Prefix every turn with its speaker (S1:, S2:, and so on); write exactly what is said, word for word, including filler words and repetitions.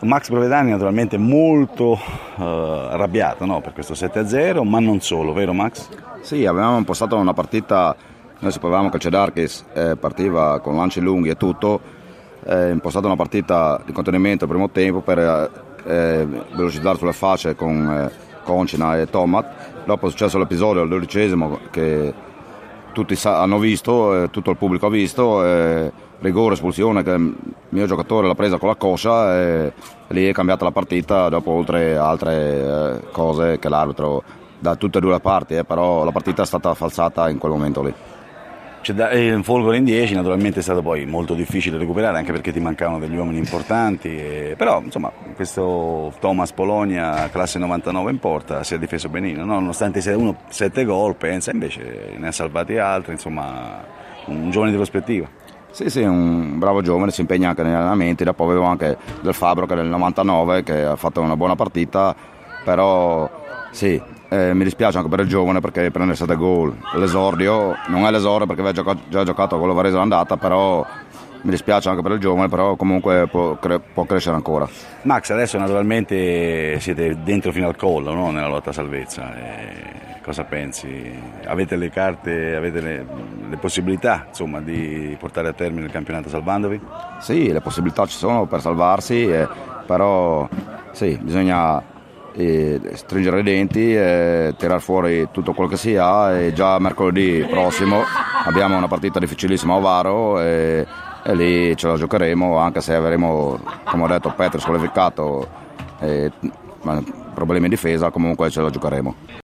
S1: Max Provedani naturalmente molto uh, arrabbiato, no, per questo sette a zero, ma non solo, vero Max?
S2: Sì, avevamo impostato una partita, noi sapevamo che Cedarchis eh, partiva con lanci lunghi e tutto, eh, impostato una partita di contenimento al primo tempo per eh, velocizzare sulle facce con eh, Concina e Tomat. Dopo è successo l'episodio al dodicesimo che tutti sa- hanno visto, eh, tutto il pubblico ha visto, eh, rigore, espulsione che il mio giocatore l'ha presa con la coscia e lì è cambiata la partita dopo, oltre altre eh, cose che l'arbitro da tutte e due le parti, eh, però la partita è stata falsata in quel momento lì.
S1: C'è da, eh, Folgore in dieci, naturalmente è stato poi molto difficile recuperare anche perché ti mancavano degli uomini importanti, e, però insomma questo Thomas Polonia classe novantanove in porta si è difeso benino, no? Nonostante sia uno sette gol, pensa, invece ne ha salvati altri, insomma un giovane di prospettiva.
S2: Sì, sì, un bravo giovane, si impegna anche negli allenamenti. Dopo avevo anche Del Fabbro che è del novantanove che ha fatto una buona partita, però sì, eh, mi dispiace anche per il giovane perché prende sette gol. L'esordio non è l'esordio perché aveva giocato, già giocato con la Varese l'andata, però mi dispiace anche per il giovane, però comunque può, cre- può crescere ancora.
S1: Max, adesso naturalmente siete dentro fino al collo, no? Nella lotta a salvezza. E cosa pensi? Avete le carte, avete le, le possibilità insomma, di portare a termine il campionato salvandovi?
S2: Sì, le possibilità ci sono per salvarsi, eh, però sì, bisogna eh, stringere i denti e tirar fuori tutto quello che si ha, e già mercoledì prossimo abbiamo una partita difficilissima a Ovaro e, e lì ce la giocheremo, anche se avremo, come ho detto, Petri squalificato e problemi in difesa, comunque ce la giocheremo.